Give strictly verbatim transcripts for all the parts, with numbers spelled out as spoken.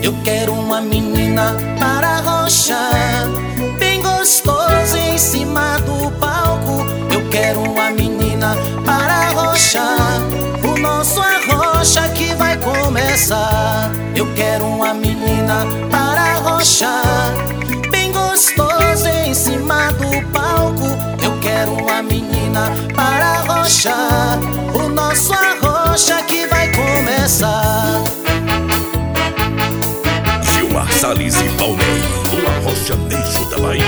Eu quero uma menina para arrochar, bem gostosa em cima do palco. Eu quero uma menina para arrochar, o nosso arrocha que vai começar. Eu quero uma menina para arrochar, bem gostosa em cima do palco. Eu quero uma menina para arrochar, o nosso arrocha que vai começar. Gilmar Salles e Valnei, o arrochanejo da Bahia.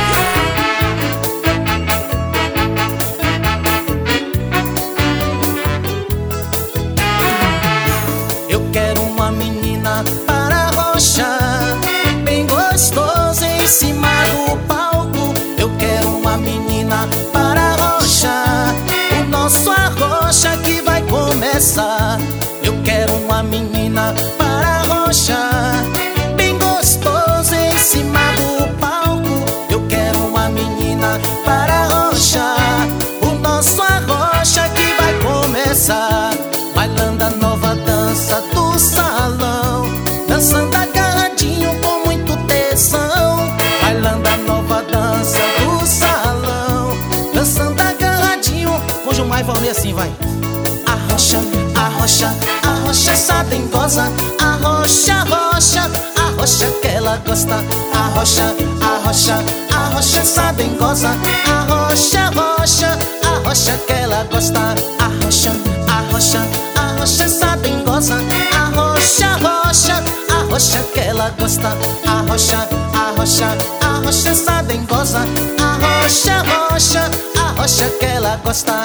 Eu quero uma menina para arrochar, bem gostosa em cima do palco. Eu quero uma menina para arrochar, o nosso arrocha que vai começar. Eu quero uma menina para arrochar, bem gostosa em cima do palco. Eu quero uma menina para arrochar, o nosso arrocha que vai começar. Bailando a nova dança do salão, dançando agarradinho com muito tesão. Bailando a nova dança do salão, dançando agarradinho com Gilmar e Valnei, assim vai. Arrocha, arrocha, arrocha essa dengosa. Arrocha, arrocha, arrocha que ela gosta. Arrocha, arrocha, arrocha essa dengosa. Arrocha, arrocha, arrocha que ela gosta. Arrocha, arrocha, arrocha essa dengosa. Arrocha, arrocha, arrocha que ela gosta. Arrocha, arrocha, arrocha essa dengosa. Arrocha, arrocha, arrocha que ela gosta.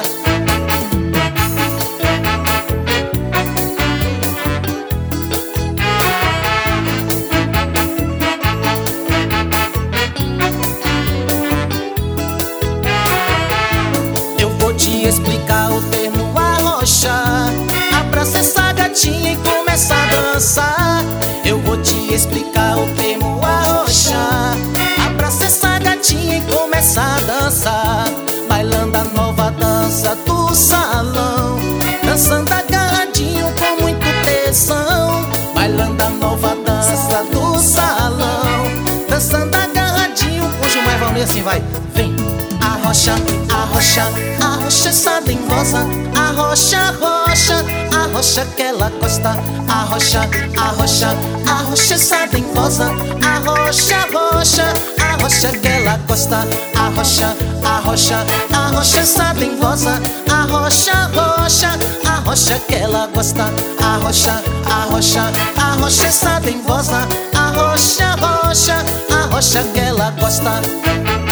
Te explicar o termo arrochar. Abraça essa gatinha e começa a dançar. Eu vou te explicar o termo arrochar. Abraça essa gatinha e começa a dançar. Bailando a nova dança do salão, dançando agarradinho com muito tesão. Bailando a nova dança do salão, dançando agarradinho com Gilmar e Valnei, assim vai. Vem. Arrocha, arrocha, arrocha essa dengosa. Arrocha, arrocha, arrocha que ela gosta. Arrocha, arrocha, arrocha essa dengosa. Arrocha, arrocha, arrocha que ela gosta. Arrocha, arrocha, arrocha essa dengosa. Arrocha, arrocha, arrocha que ela gosta. Arrocha, arrocha, arrocha essa dengosa. Arrocha, arrocha, arrocha que ela gosta.